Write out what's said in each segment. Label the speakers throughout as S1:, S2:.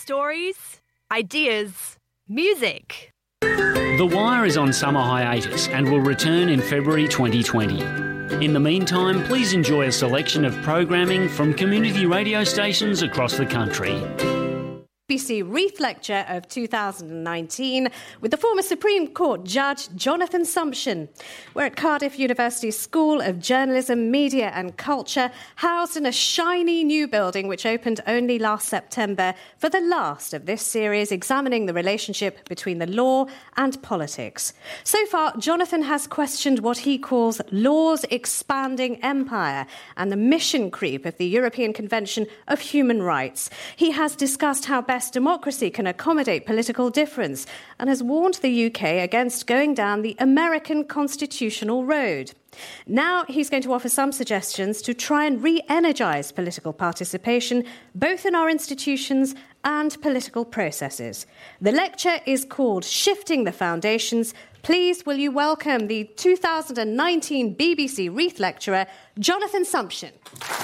S1: Stories, ideas, music.
S2: The Wire is on summer hiatus and will return in February 2020. In the meantime, please enjoy a selection of programming from community radio stations across the country.
S3: BBC Reith Lecture of 2019 with the former Supreme Court Judge Jonathan Sumption. We're at Cardiff University School of Journalism, Media and Culture, housed in a shiny new building which opened only last September for the last of this series examining the relationship between the law and politics. So far, Jonathan has questioned what he calls law's expanding empire and the mission creep of the European Convention of Human Rights. He has discussed how best democracy can accommodate political difference and has warned the UK against going down the American constitutional road. Now he's going to offer some suggestions to try and re-energise political participation, both in our institutions and political processes. The lecture is called Shifting the Foundations. Please will you welcome the 2019 BBC Reith lecturer, Jonathan Sumption.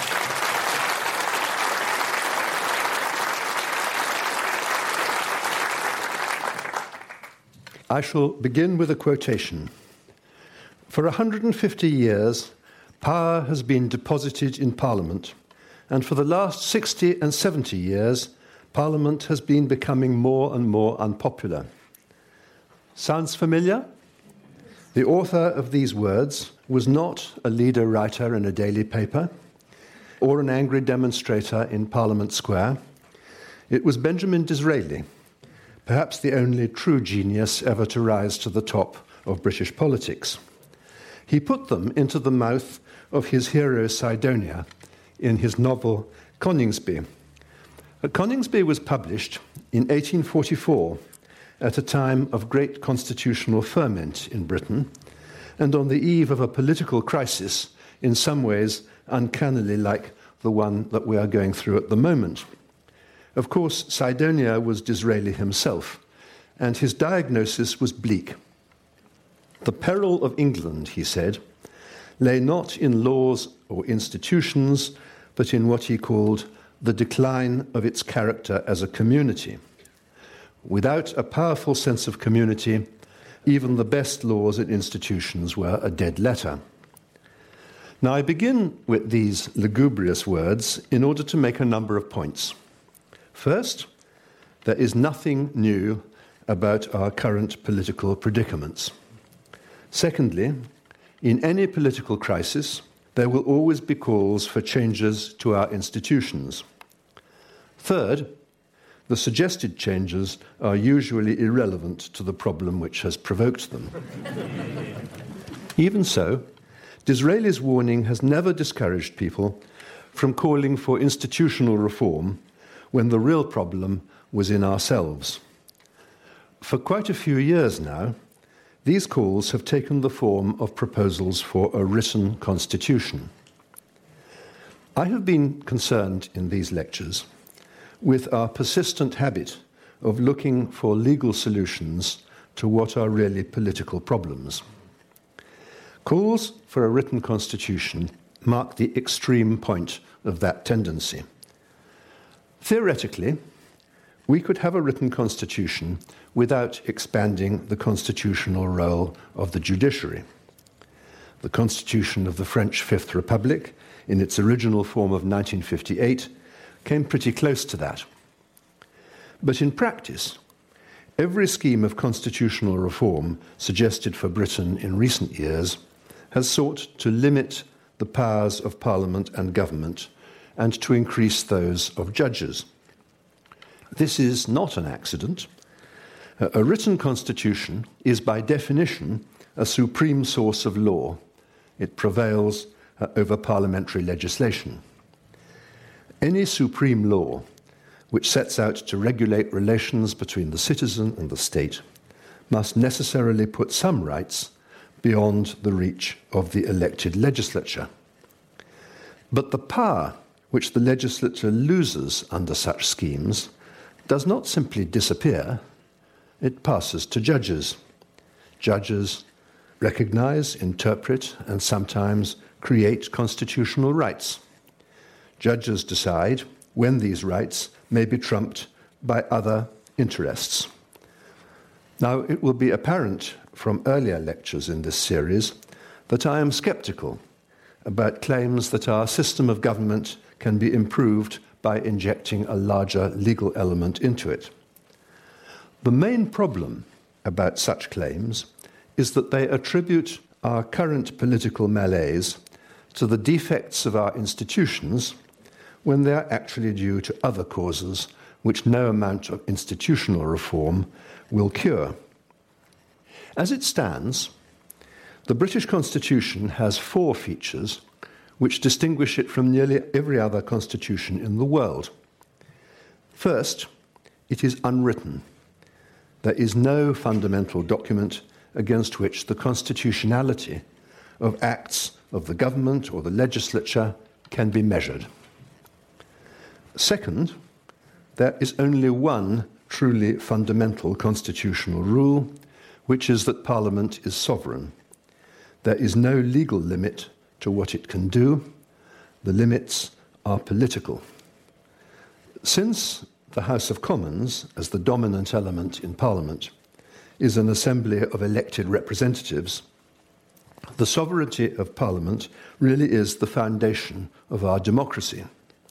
S4: I shall begin with a quotation. For 150 years, power has been deposited in Parliament, and for the last 60 and 70 years, Parliament has been becoming more and more unpopular. Sounds familiar? The author of these words was not a leader writer in a daily paper or an angry demonstrator in Parliament Square. It was Benjamin Disraeli, perhaps the only true genius ever to rise to the top of British politics. He put them into the mouth of his hero Sidonia in his novel Coningsby. Coningsby was published in 1844 at a time of great constitutional ferment in Britain and on the eve of a political crisis in some ways uncannily like the one that we are going through at the moment. Of course, Sidonia was Disraeli himself, and his diagnosis was bleak. The peril of England, he said, lay not in laws or institutions, but in what he called the decline of its character as a community. Without a powerful sense of community, even the best laws and institutions were a dead letter. Now, I begin with these lugubrious words in order to make a number of points. First, there is nothing new about our current political predicaments. Secondly, in any political crisis, there will always be calls for changes to our institutions. Third, the suggested changes are usually irrelevant to the problem which has provoked them. Even so, Disraeli's warning has never discouraged people from calling for institutional reform when the real problem was in ourselves. For quite a few years now, these calls have taken the form of proposals for a written constitution. I have been concerned in these lectures with our persistent habit of looking for legal solutions to what are really political problems. Calls for a written constitution mark the extreme point of that tendency. Theoretically, we could have a written constitution without expanding the constitutional role of the judiciary. The constitution of the French Fifth Republic, in its original form of 1958, came pretty close to that. But in practice, every scheme of constitutional reform suggested for Britain in recent years has sought to limit the powers of Parliament and government and to increase those of judges. This is not an accident. A written constitution is by definition a supreme source of law. It prevails over parliamentary legislation. Any supreme law which sets out to regulate relations between the citizen and the state must necessarily put some rights beyond the reach of the elected legislature. But the power which the legislature loses under such schemes does not simply disappear, it passes to judges. Judges recognise, interpret, and sometimes create constitutional rights. Judges decide when these rights may be trumped by other interests. Now, it will be apparent from earlier lectures in this series that I am sceptical about claims that our system of government can be improved by injecting a larger legal element into it. The main problem about such claims is that they attribute our current political malaise to the defects of our institutions when they are actually due to other causes which no amount of institutional reform will cure. As it stands, the British Constitution has 4 features which distinguish it from nearly every other constitution in the world. First, it is unwritten. There is no fundamental document against which the constitutionality of acts of the government or the legislature can be measured. Second, there is only one truly fundamental constitutional rule, which is that Parliament is sovereign. There is no legal limit to what it can do. The limits are political. Since the House of Commons, as the dominant element in Parliament, is an assembly of elected representatives, the sovereignty of Parliament really is the foundation of our democracy.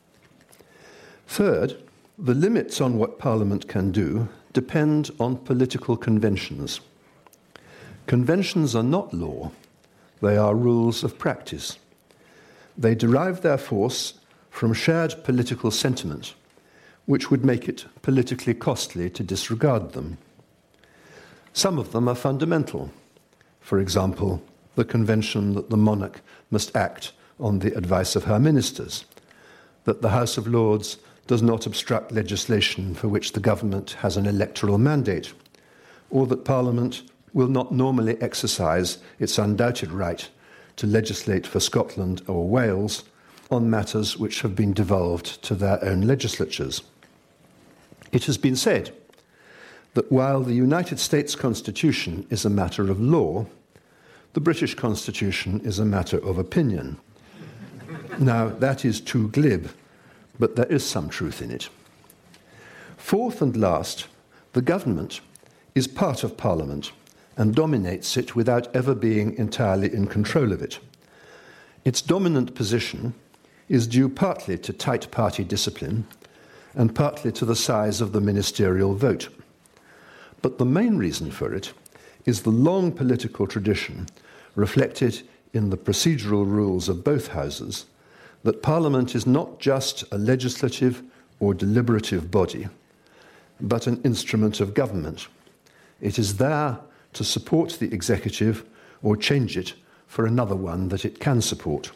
S4: Third, the limits on what Parliament can do depend on political conventions. Conventions are not law, they are rules of practice. They derive their force from shared political sentiment, which would make it politically costly to disregard them. Some of them are fundamental. For example, the convention that the monarch must act on the advice of her ministers, that the House of Lords does not obstruct legislation for which the government has an electoral mandate, or that Parliament will not normally exercise its undoubted right to legislate for Scotland or Wales on matters which have been devolved to their own legislatures. It has been said that while the United States Constitution is a matter of law, the British Constitution is a matter of opinion. Now, that is too glib, but there is some truth in it. Fourth and last, the government is part of Parliament and dominates it without ever being entirely in control of it. Its dominant position is due partly to tight party discipline and partly to the size of the ministerial vote. But the main reason for it is the long political tradition reflected in the procedural rules of both houses that Parliament is not just a legislative or deliberative body, but an instrument of government. It is there to support the executive or change it for another one that it can support.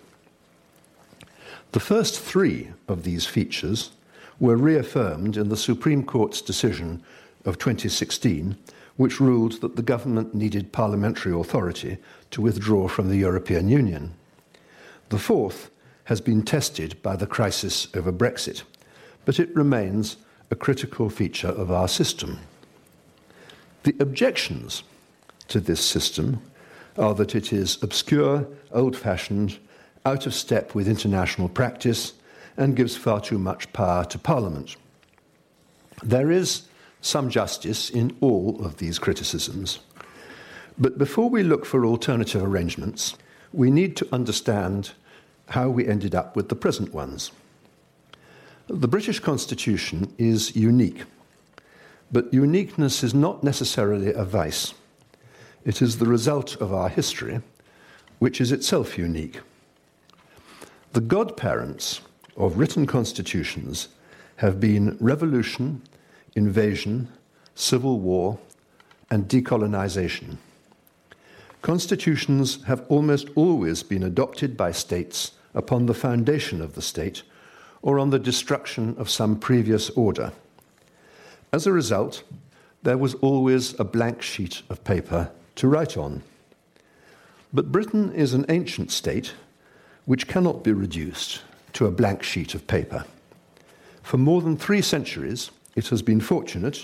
S4: The first 3 of these features were reaffirmed in the Supreme Court's decision of 2016, which ruled that the government needed parliamentary authority to withdraw from the European Union. The 4th has been tested by the crisis over Brexit, but it remains a critical feature of our system. The objections to this system are that it is obscure, old-fashioned, out of step with international practice, and gives far too much power to Parliament. There is some justice in all of these criticisms. But before we look for alternative arrangements, we need to understand how we ended up with the present ones. The British Constitution is unique, but uniqueness is not necessarily a vice. It is the result of our history, which is itself unique. The godparents of written constitutions have been revolution, invasion, civil war, and decolonization. Constitutions have almost always been adopted by states upon the foundation of the state or on the destruction of some previous order. As a result, there was always a blank sheet of paper to write on. But Britain is an ancient state which cannot be reduced to a blank sheet of paper. For more than 3 centuries, it has been fortunate,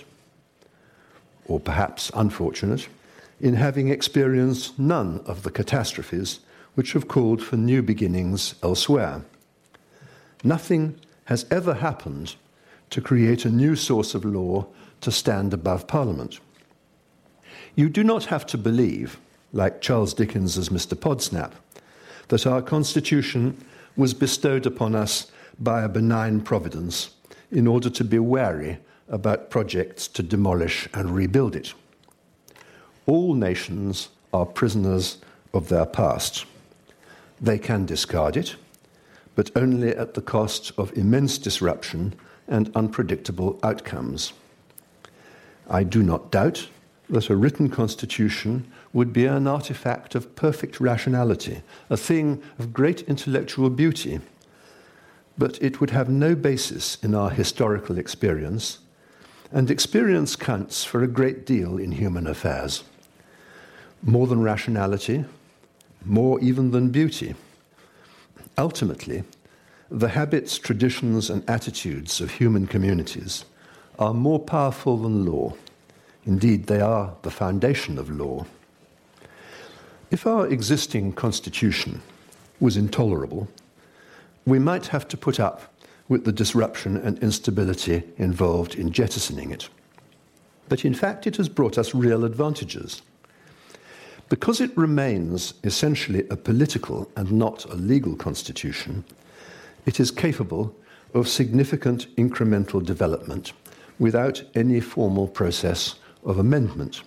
S4: or perhaps unfortunate, in having experienced none of the catastrophes which have called for new beginnings elsewhere. Nothing has ever happened to create a new source of law to stand above Parliament. You do not have to believe, like Charles Dickens's Mr. Podsnap, that our Constitution was bestowed upon us by a benign providence in order to be wary about projects to demolish and rebuild it. All nations are prisoners of their past. They can discard it, but only at the cost of immense disruption and unpredictable outcomes. I do not doubt that a written constitution would be an artifact of perfect rationality, a thing of great intellectual beauty, but it would have no basis in our historical experience, and experience counts for a great deal in human affairs. More than rationality, more even than beauty. Ultimately, the habits, traditions, and attitudes of human communities are more powerful than law. Indeed, they are the foundation of law. If our existing constitution was intolerable, we might have to put up with the disruption and instability involved in jettisoning it. But in fact, it has brought us real advantages. Because it remains essentially a political and not a legal constitution, it is capable of significant incremental development without any formal process of amendment.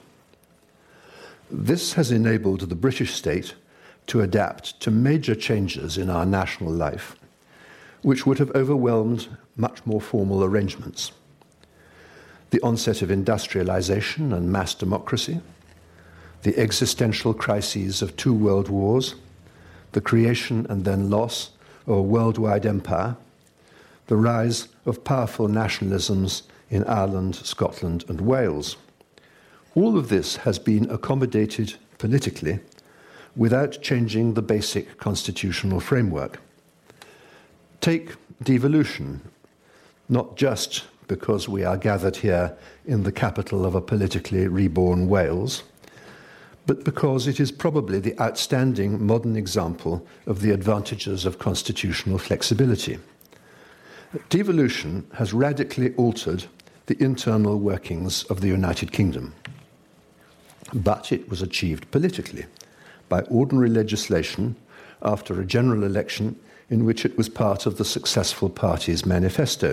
S4: This has enabled the British state to adapt to major changes in our national life, which would have overwhelmed much more formal arrangements. The onset of industrialization and mass democracy, the existential crises of 2 world wars, the creation and then loss of a worldwide empire, the rise of powerful nationalisms in Ireland, Scotland, and Wales. All of this has been accommodated politically without changing the basic constitutional framework. Take devolution, not just because we are gathered here in the capital of a politically reborn Wales, but because it is probably the outstanding modern example of the advantages of constitutional flexibility. Devolution has radically altered the internal workings of the United Kingdom, but it was achieved politically by ordinary legislation after a general election in which it was part of the successful party's manifesto.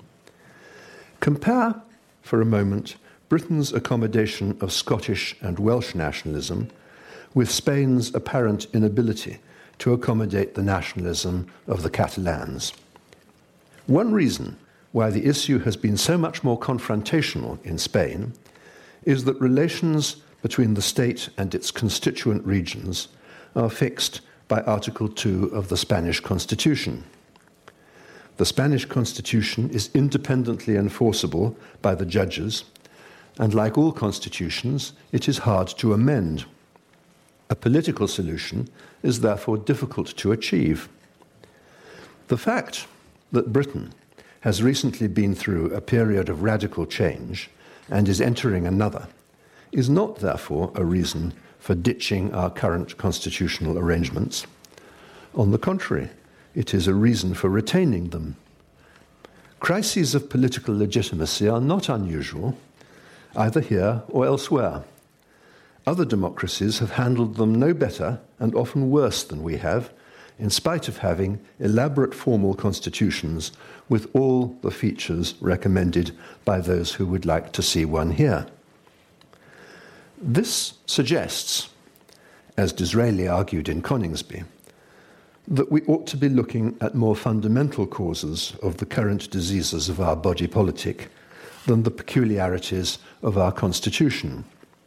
S4: Compare, for a moment, Britain's accommodation of Scottish and Welsh nationalism with Spain's apparent inability to accommodate the nationalism of the Catalans. One reason why the issue has been so much more confrontational in Spain is that relations between the state and its constituent regions are fixed by Article 2 of the Spanish Constitution. The Spanish Constitution is independently enforceable by the judges, and like all constitutions, it is hard to amend. A political solution is therefore difficult to achieve. The fact that Britain has recently been through a period of radical change and is entering another is not therefore a reason for ditching our current constitutional arrangements. On the contrary, it is a reason for retaining them. Crises of political legitimacy are not unusual, either here or elsewhere. Other democracies have handled them no better and often worse than we have, in spite of having elaborate formal constitutions with all the features recommended by those who would like to see one here. This suggests, as Disraeli argued in Coningsby, that we ought to be looking at more fundamental causes of the current diseases of our body politic than the peculiarities of our constitution.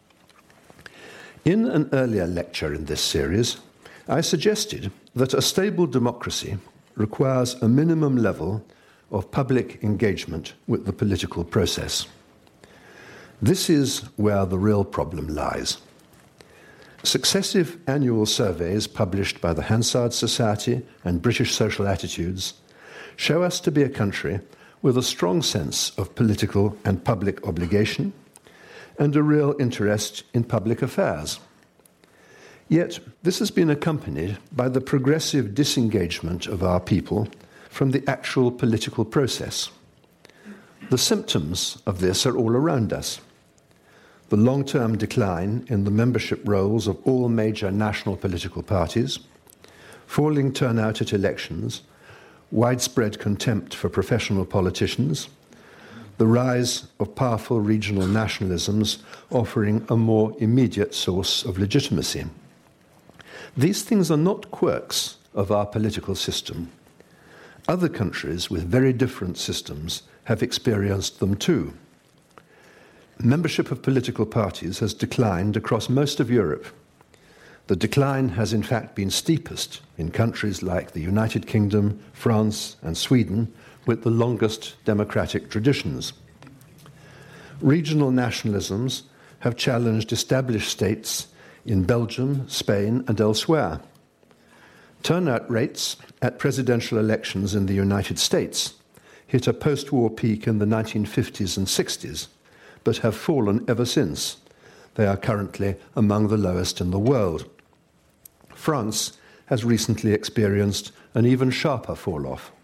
S4: In an earlier lecture in this series, I suggested that a stable democracy requires a minimum level of public engagement with the political process. This is where the real problem lies. Successive annual surveys published by the Hansard Society and British Social Attitudes show us to be a country with a strong sense of political and public obligation and a real interest in public affairs. Yet this has been accompanied by the progressive disengagement of our people from the actual political process. The symptoms of this are all around us. The long-term decline in the membership rolls of all major national political parties, falling turnout at elections, widespread contempt for professional politicians, the rise of powerful regional nationalisms offering a more immediate source of legitimacy. These things are not quirks of our political system. Other countries with very different systems have experienced them too. Membership of political parties has declined across most of Europe. The decline has in fact been steepest in countries like the United Kingdom, France, and Sweden, with the longest democratic traditions. Regional nationalisms have challenged established states in Belgium, Spain, and elsewhere. Turnout rates at presidential elections in the United States hit a post-war peak in the 1950s and 60s, but have fallen ever since. They are currently among the lowest in the world. France has recently experienced an even sharper fall-off.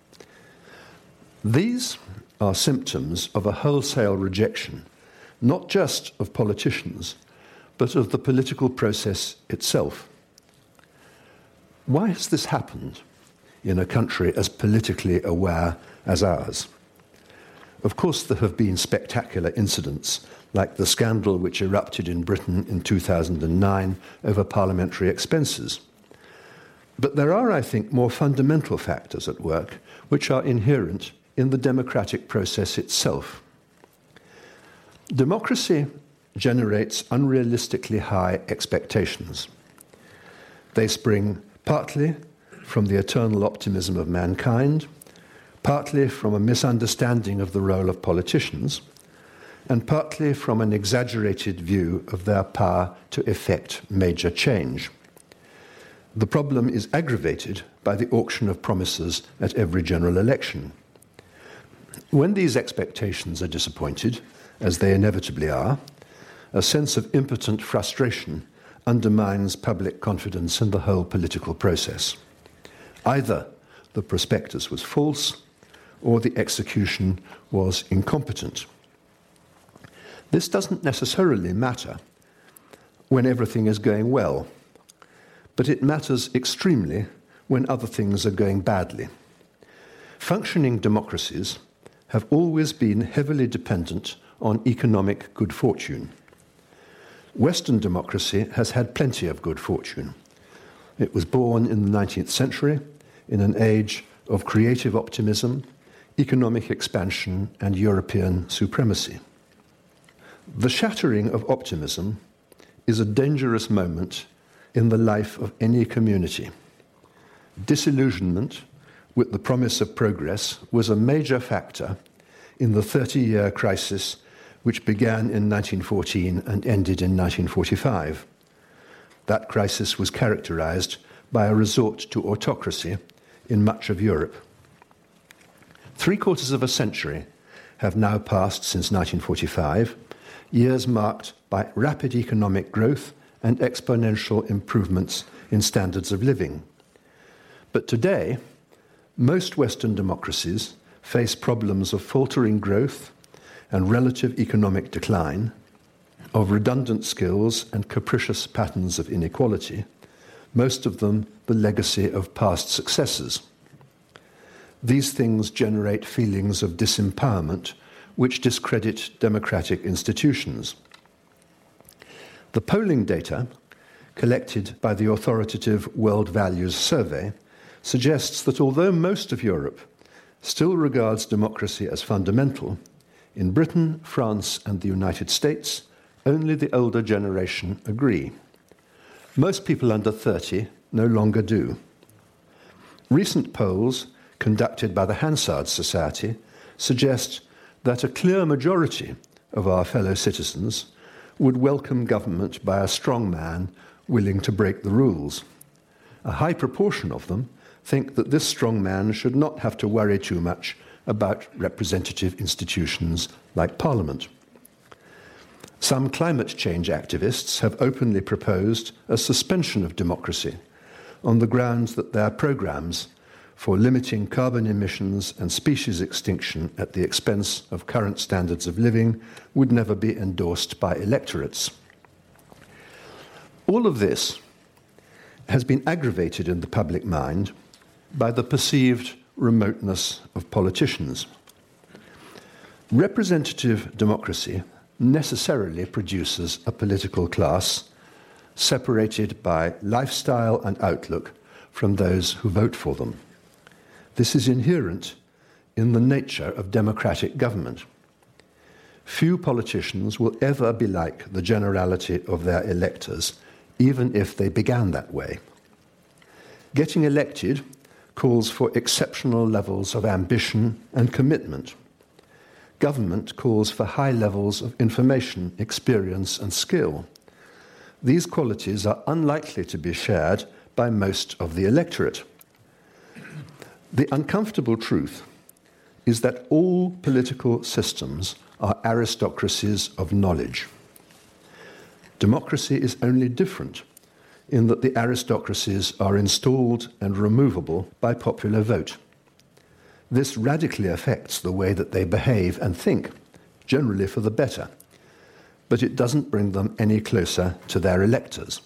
S4: These are symptoms of a wholesale rejection, not just of politicians, but of the political process itself. Why has this happened in a country as politically aware as ours? Of course, there have been spectacular incidents, like the scandal which erupted in Britain in 2009 over parliamentary expenses. But there are, I think, more fundamental factors at work which are inherent in the democratic process itself. Democracy generates unrealistically high expectations. They spring partly from the eternal optimism of mankind, partly from a misunderstanding of the role of politicians, and partly from an exaggerated view of their power to effect major change. The problem is aggravated by the auction of promises at every general election. When these expectations are disappointed, as they inevitably are, a sense of impotent frustration undermines public confidence in the whole political process. Either the prospectus was false or the execution was incompetent. This doesn't necessarily matter when everything is going well, but it matters extremely when other things are going badly. Functioning democracies have always been heavily dependent on economic good fortune. Western democracy has had plenty of good fortune. It was born in the 19th century in an age of creative optimism, economic expansion, and European supremacy. The shattering of optimism is a dangerous moment in the life of any community. Disillusionment with the promise of progress was a major factor in the 30-year crisis which began in 1914 and ended in 1945. That crisis was characterized by a resort to autocracy in much of Europe. 3/4 of a century have now passed since 1945, years marked by rapid economic growth and exponential improvements in standards of living. But today, most Western democracies face problems of faltering growth and relative economic decline, of redundant skills and capricious patterns of inequality, most of them the legacy of past successes. These things generate feelings of disempowerment which discredit democratic institutions. The polling data collected by the authoritative World Values Survey suggests that although most of Europe still regards democracy as fundamental, in Britain, France, and the United States, only the older generation agree. Most people under 30 no longer do. Recent polls conducted by the Hansard Society suggest that a clear majority of our fellow citizens would welcome government by a strong man willing to break the rules. A high proportion of them think that this strong man should not have to worry too much about representative institutions like Parliament. Some climate change activists have openly proposed a suspension of democracy on the grounds that their programmes for limiting carbon emissions and species extinction at the expense of current standards of living would never be endorsed by electorates. All of this has been aggravated in the public mind by the perceived remoteness of politicians. Representative democracy necessarily produces a political class separated by lifestyle and outlook from those who vote for them. This is inherent in the nature of democratic government. Few politicians will ever be like the generality of their electors, even if they began that way. Getting elected calls for exceptional levels of ambition and commitment. Government calls for high levels of information, experience, and skill. These qualities are unlikely to be shared by most of the electorate. The uncomfortable truth is that all political systems are aristocracies of knowledge. Democracy is only different in that the aristocracies are installed and removable by popular vote. This radically affects the way that they behave and think, generally for the better, but it doesn't bring them any closer to their electors.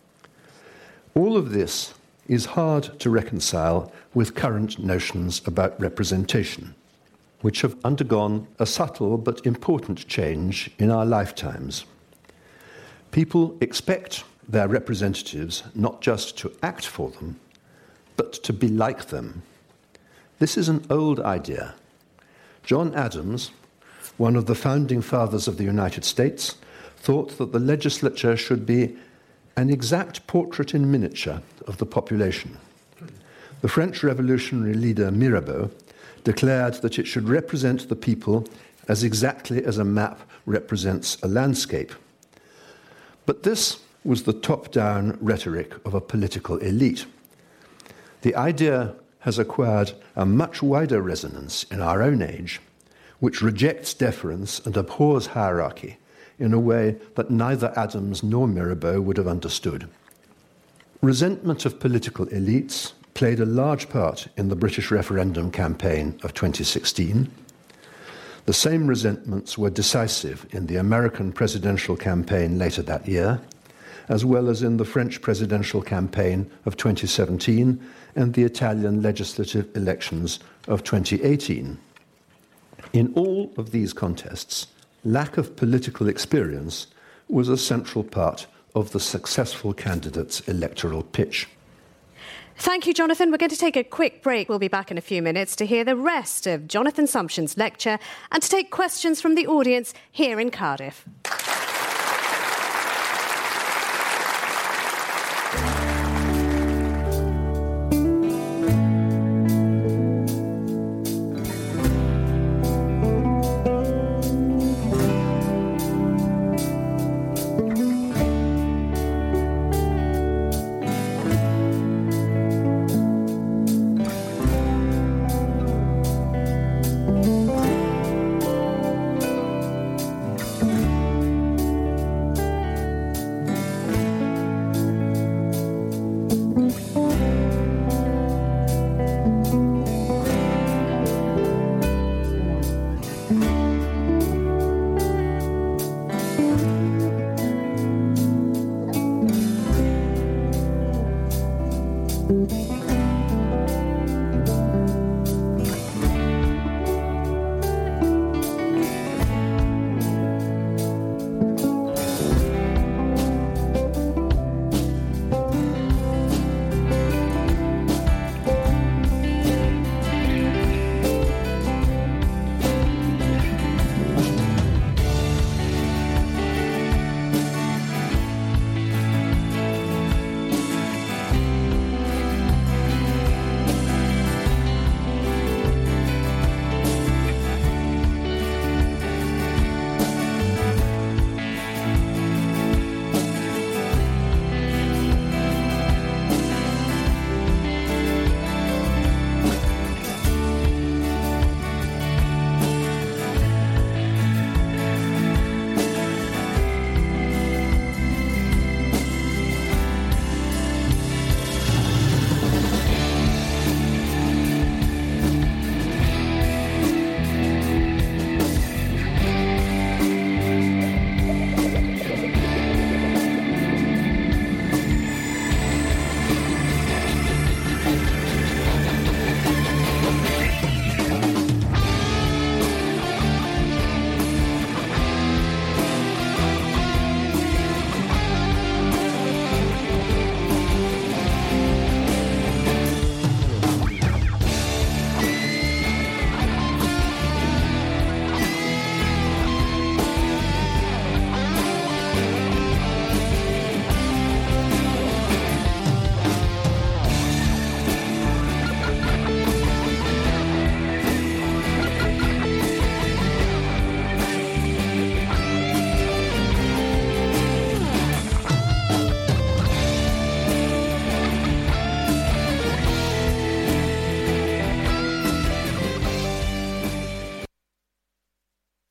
S4: All of this is hard to reconcile with current notions about representation, which have undergone a subtle but important change in our lifetimes. People expect their representatives not just to act for them, but to be like them. This is an old idea. John Adams, one of the founding fathers of the United States, thought that the legislature should be an exact portrait in miniature of the population. The French revolutionary leader Mirabeau declared that it should represent the people as exactly as a map represents a landscape. But this was the top-down rhetoric of a political elite. The idea has acquired a much wider resonance in our own age, which rejects deference and abhors hierarchy in a way that neither Adams nor Mirabeau would have understood. Resentment of political elites played a large part in the British referendum campaign of 2016. The same resentments were decisive in the American presidential campaign later that year, as well as in the French presidential campaign of 2017 and the Italian legislative elections of 2018. In all of these contests, lack of political experience was a central part of the successful candidate's electoral pitch.
S3: Thank you, Jonathan. We're going to take a quick break. We'll be back in a few minutes to hear the rest of Jonathan Sumption's lecture and to take questions from the audience here in Cardiff.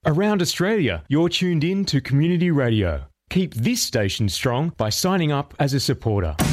S5: Around Australia, you're tuned in to Community Radio. Keep this station strong by signing up as a supporter.